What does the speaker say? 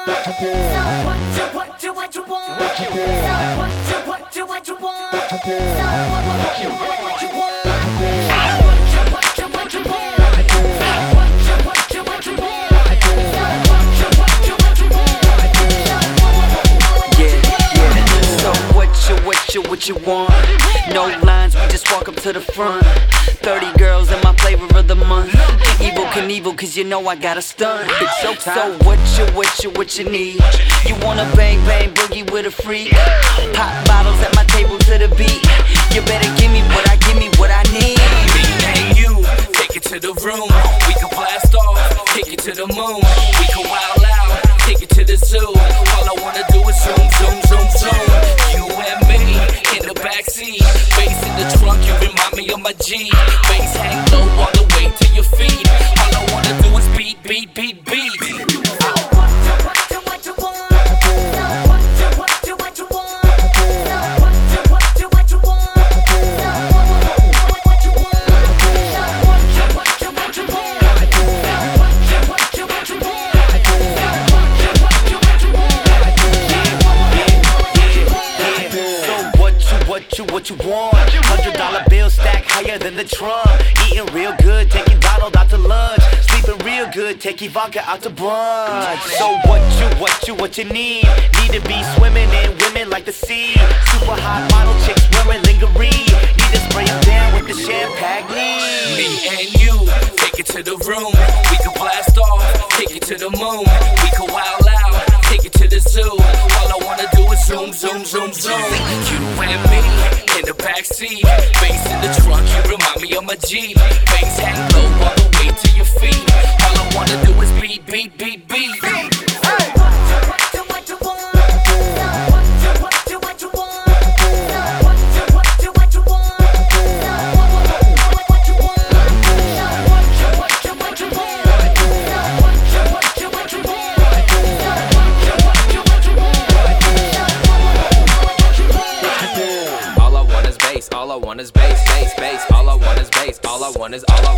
want? What you want? So what you want? What you want? So what you want? What you want? What you want? No lines, we just walk up to the front. 30 girls in my flavor of the month. Evil Knievel, cause you know I got a stunt. It's so what you need? You wanna bang boogie with a freak? Pop bottles at my table to the beat. You better give me what I need. Me and you, take it to the room. We can blast off, take it to the moon. We can wild out, take it to the zoo. All I wanna do is zoom, zoom, zoom, zoom. You and me in the backseat, bass in the trunk, you remind me of my G. Bass hang low all the way to your feet. All I wanna do is beat. What you want? $100 bill stack higher than the trunk. Eating real good, taking Donald out to lunch. Sleeping real good, taking vodka out to brunch. So what you need? Need to be swimming in women like the sea. Super hot model chicks wearing lingerie. Need to spray them down with the champagne. Me and you, take it to the room. We can blast off, take it to the moon. We can wild out, take it to the zoo. All I wanna do is zoom, zoom, zoom, zoom. You and me in the backseat, bass in the trunk, you remind me of my Jeep. Bass hang low all the way to your feet. All I wanna do is beat. All I want is bass. All I want is bass. All I want is